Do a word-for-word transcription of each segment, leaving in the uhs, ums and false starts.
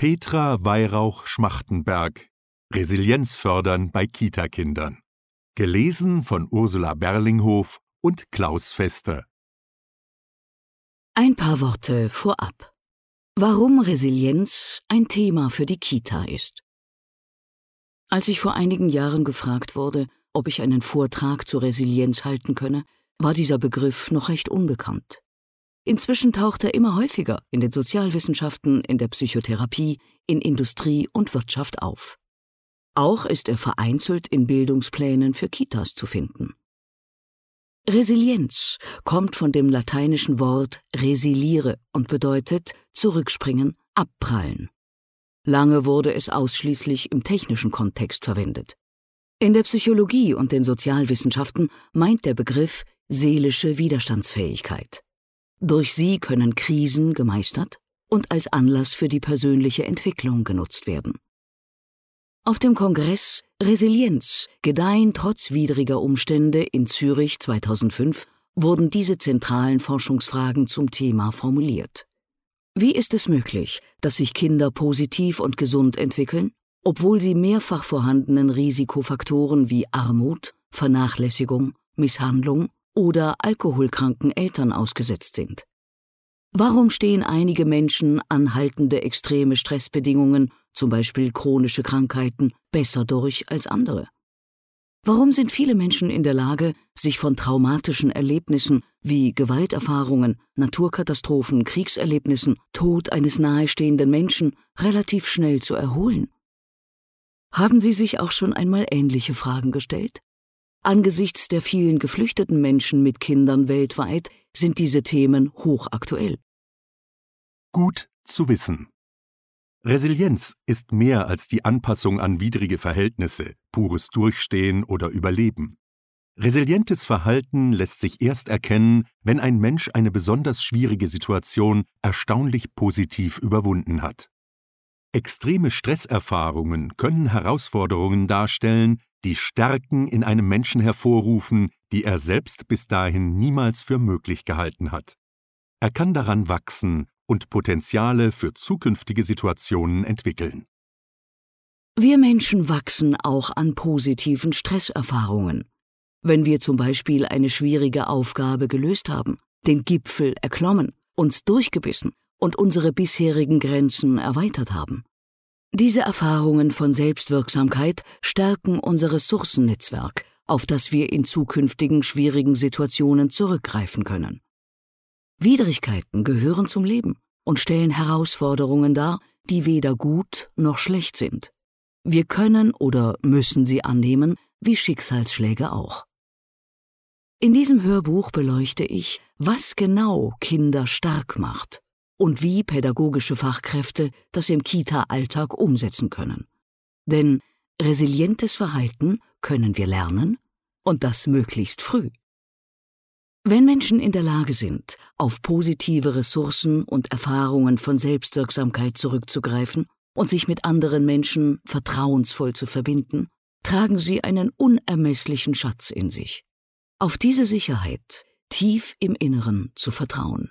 Petra Weihrauch-Schmachtenberg. Resilienz fördern bei Kitakindern. Gelesen von Ursula Berlinghof und Klaus Fester. Ein paar Worte vorab. Warum Resilienz ein Thema für die Kita ist. Als ich vor einigen Jahren gefragt wurde, ob ich einen Vortrag zur Resilienz halten könne, war dieser Begriff noch recht unbekannt. Inzwischen taucht er immer häufiger in den Sozialwissenschaften, in der Psychotherapie, in Industrie und Wirtschaft auf. Auch ist er vereinzelt in Bildungsplänen für Kitas zu finden. Resilienz kommt von dem lateinischen Wort resiliere und bedeutet zurückspringen, abprallen. Lange wurde es ausschließlich im technischen Kontext verwendet. In der Psychologie und den Sozialwissenschaften meint der Begriff seelische Widerstandsfähigkeit. Durch sie können Krisen gemeistert und als Anlass für die persönliche Entwicklung genutzt werden. Auf dem Kongress Resilienz – Gedeihen trotz widriger Umstände in Zürich zweitausendfünf wurden diese zentralen Forschungsfragen zum Thema formuliert. Wie ist es möglich, dass sich Kinder positiv und gesund entwickeln, obwohl sie mehrfach vorhandenen Risikofaktoren wie Armut, Vernachlässigung, Misshandlung oder alkoholkranken Eltern ausgesetzt sind? Warum stehen einige Menschen anhaltende extreme Stressbedingungen, zum Beispiel chronische Krankheiten, besser durch als andere? Warum sind viele Menschen in der Lage, sich von traumatischen Erlebnissen wie Gewalterfahrungen, Naturkatastrophen, Kriegserlebnissen, Tod eines nahestehenden Menschen relativ schnell zu erholen? Haben Sie sich auch schon einmal ähnliche Fragen gestellt? Angesichts der vielen geflüchteten Menschen mit Kindern weltweit sind diese Themen hochaktuell. Gut zu wissen. Resilienz ist mehr als die Anpassung an widrige Verhältnisse, pures Durchstehen oder Überleben. Resilientes Verhalten lässt sich erst erkennen, wenn ein Mensch eine besonders schwierige Situation erstaunlich positiv überwunden hat. Extreme Stresserfahrungen können Herausforderungen darstellen, die Stärken in einem Menschen hervorrufen, die er selbst bis dahin niemals für möglich gehalten hat. Er kann daran wachsen und Potenziale für zukünftige Situationen entwickeln. Wir Menschen wachsen auch an positiven Stresserfahrungen. Wenn wir zum Beispiel eine schwierige Aufgabe gelöst haben, den Gipfel erklommen, uns durchgebissen und unsere bisherigen Grenzen erweitert haben. Diese Erfahrungen von Selbstwirksamkeit stärken unser Ressourcennetzwerk, auf das wir in zukünftigen schwierigen Situationen zurückgreifen können. Widrigkeiten gehören zum Leben und stellen Herausforderungen dar, die weder gut noch schlecht sind. Wir können oder müssen sie annehmen, wie Schicksalsschläge auch. In diesem Hörbuch beleuchte ich, was genau Kinder stark macht und wie pädagogische Fachkräfte das im Kita-Alltag umsetzen können. Denn resilientes Verhalten können wir lernen und das möglichst früh. Wenn Menschen in der Lage sind, auf positive Ressourcen und Erfahrungen von Selbstwirksamkeit zurückzugreifen und sich mit anderen Menschen vertrauensvoll zu verbinden, tragen sie einen unermesslichen Schatz in sich. Auf diese Sicherheit, tief im Inneren zu vertrauen.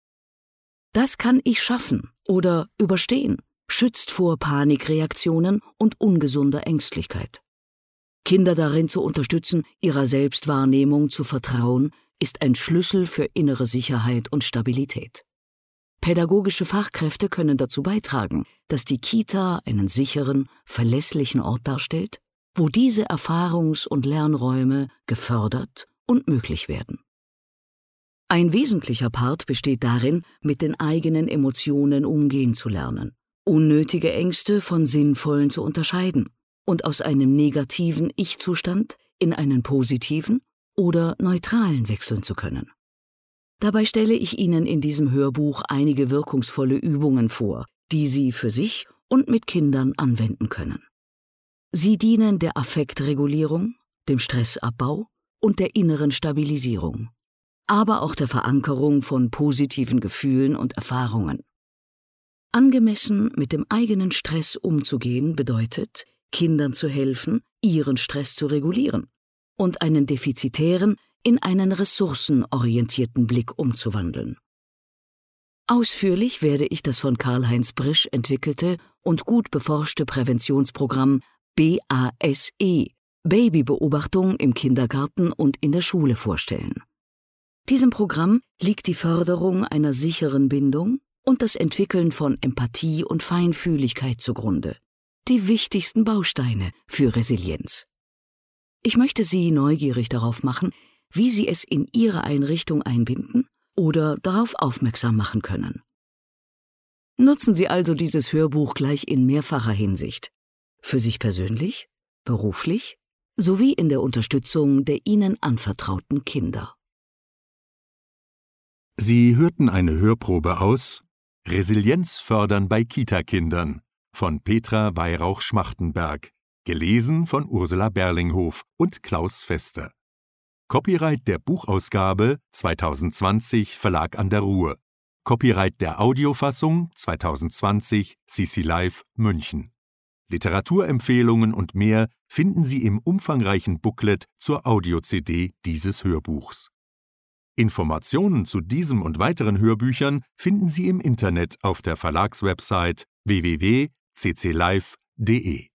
Das kann ich schaffen oder überstehen, schützt vor Panikreaktionen und ungesunder Ängstlichkeit. Kinder darin zu unterstützen, ihrer Selbstwahrnehmung zu vertrauen, ist ein Schlüssel für innere Sicherheit und Stabilität. Pädagogische Fachkräfte können dazu beitragen, dass die Kita einen sicheren, verlässlichen Ort darstellt, wo diese Erfahrungs- und Lernräume gefördert und möglich werden. Ein wesentlicher Part besteht darin, mit den eigenen Emotionen umgehen zu lernen, unnötige Ängste von sinnvollen zu unterscheiden und aus einem negativen Ich-Zustand in einen positiven oder neutralen wechseln zu können. Dabei stelle ich Ihnen in diesem Hörbuch einige wirkungsvolle Übungen vor, die Sie für sich und mit Kindern anwenden können. Sie dienen der Affektregulierung, dem Stressabbau und der inneren Stabilisierung, aber auch der Verankerung von positiven Gefühlen und Erfahrungen. Angemessen mit dem eigenen Stress umzugehen bedeutet, Kindern zu helfen, ihren Stress zu regulieren und einen defizitären in einen ressourcenorientierten Blick umzuwandeln. Ausführlich werde ich das von Karl-Heinz Brisch entwickelte und gut beforschte Präventionsprogramm B A S E, Babybeobachtung im Kindergarten und in der Schule, vorstellen. Diesem Programm liegt die Förderung einer sicheren Bindung und das Entwickeln von Empathie und Feinfühligkeit zugrunde, die wichtigsten Bausteine für Resilienz. Ich möchte Sie neugierig darauf machen, wie Sie es in Ihre Einrichtung einbinden oder darauf aufmerksam machen können. Nutzen Sie also dieses Hörbuch gleich in mehrfacher Hinsicht, für sich persönlich, beruflich sowie in der Unterstützung der Ihnen anvertrauten Kinder. Sie hörten eine Hörprobe aus Resilienz fördern bei Kita-Kindern von Petra Weihrauch-Schmachtenberg, gelesen von Ursula Berlinghof und Klaus Fester. Copyright der Buchausgabe zweitausendzwanzig Verlag an der Ruhr. Copyright der Audiofassung zweitausendzwanzig C C Live München. Literaturempfehlungen und mehr finden Sie im umfangreichen Booklet zur Audio-C D dieses Hörbuchs. Informationen zu diesem und weiteren Hörbüchern finden Sie im Internet auf der Verlagswebsite w w w punkt c c live punkt d e.